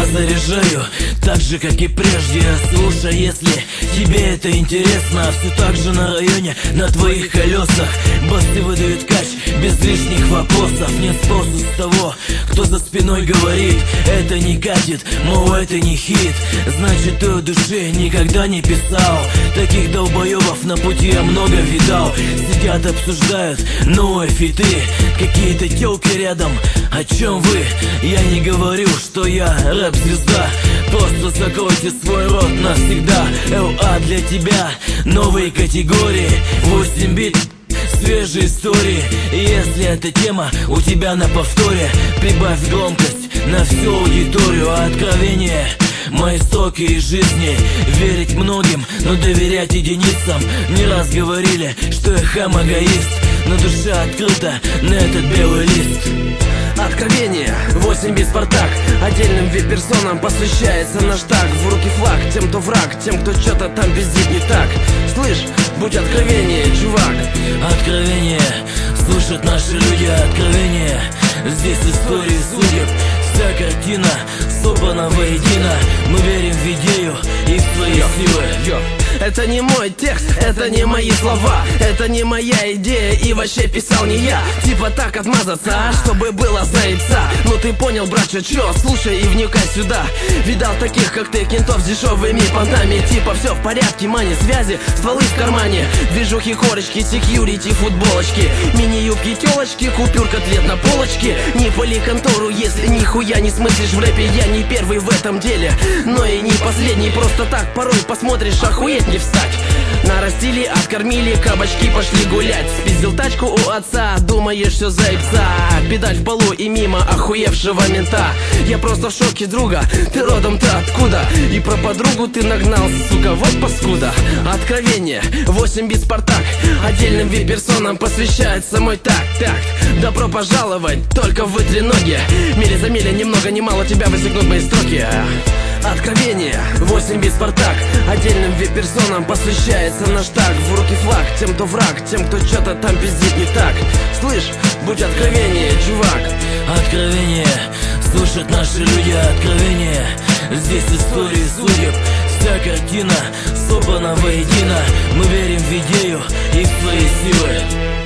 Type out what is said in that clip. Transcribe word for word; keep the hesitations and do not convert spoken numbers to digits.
заряжаю так же, как и прежде. Слушай, если тебе это интересно, все так же на районе, на твоих колесах. Басты выдают кач без лишних вопросов. Нет спросу с того, кто за спиной говорит: это не катит, мол, это не хит. Значит, ты о душе никогда не писал. Таких долбоебов на пути я много видал. Сидят, обсуждают новые фиты, какие-то тёлки рядом. О чем вы? Я не говорю, что я рэп-звезда. Просто закройте свой рот навсегда. эл а для тебя новые категории. восемь бит, свежие истории. И если эта тема у тебя на повторе, прибавь громкость на всю аудиторию. А откровение мои строки из жизни. Верить многим, но доверять единицам. Не раз говорили, что я хам-эгоист, но душа открыта на этот белый лист. Откровение, восемь бит Спартак. Отдельным вип-персонам посвящается наш так. В руки флаг тем, кто враг, тем, кто что-то там пиздит не так. Слышь, будь откровение, чувак. Откровение, слышат наши люди откровение. Здесь истории судеб, вся картина собрана воедино. Мы верим в идею и в твои силы. Это не мой текст, это не мои слова, это не моя идея и вообще писал не я. Типа так отмазаться, а чтобы было за яйца. Ну ты понял, братча, чё? Слушай и вникай сюда. Видал таких, как ты, кентов с дешевыми понтами. Типа все в порядке, мани, связи, стволы в кармане. Движухи, хорочки, секьюрити, футболочки, мини-юбки, телочки, купюр, котлет на полочке. Не пали контору, если нихуя не смыслишь в рэпе. Я не первый в этом деле, но и не последний. Просто так порой посмотришь, охуеть не встать. Нарастили, откормили, кабачки пошли гулять. Спиздил тачку у отца, думаешь все за яйца. Педаль в полу и мимо охуевшего мента. Я просто в шоке, друга, ты родом-то откуда? И про подругу ты нагнал, сука, вот паскуда. Откровение, восемь бит Спартак. Отдельным вип-персонам посвящается мой так-так. Добро пожаловать, только вытри ноги. Мили за мили, ни много ни мало тебя высекнут мои строки. Откровение, восемь бит Спартак. Отдельным вип-персонам посвящается наш так. В руки флаг тем, кто враг, тем, кто что-то там пиздит не так. Слышь, будь откровение, чувак. Откровение, слушат наши люди откровение. Здесь истории судеб, вся картина собрана воедино. Мы верим в идею и в свои силы.